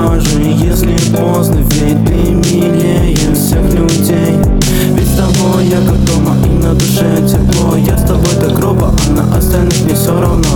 даже если поздно, ведь ты милее всех людей. Ведь с тобой я как дома, и на душе тепло. Я с тобой так грубо, а на остальных мне все равно.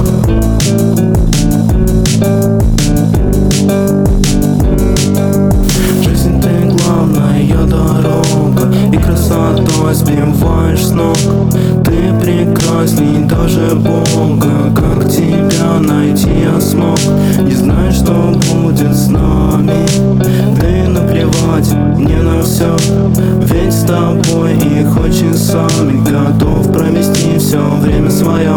Жизнь ты главная дорога, и красотой сбиваешь с ног. Ты прекрасней даже Бога, как тебя найти я смог. Не знаю, что будет с нами, да и наплевать мне на все. Ведь с тобой их очень часами готов провести все время свое.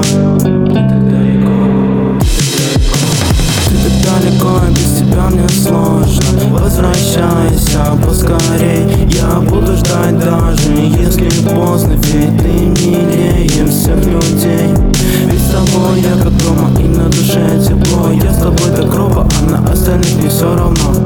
Ты так далеко, и без тебя мне сложно. Возвращайся поскорей, я буду ждать даже если поздно. Ведь ты милее всех людей. Ведь с тобой я как дома, и на душе тепло. Я с тобой так грубо, а на остальных мне все равно.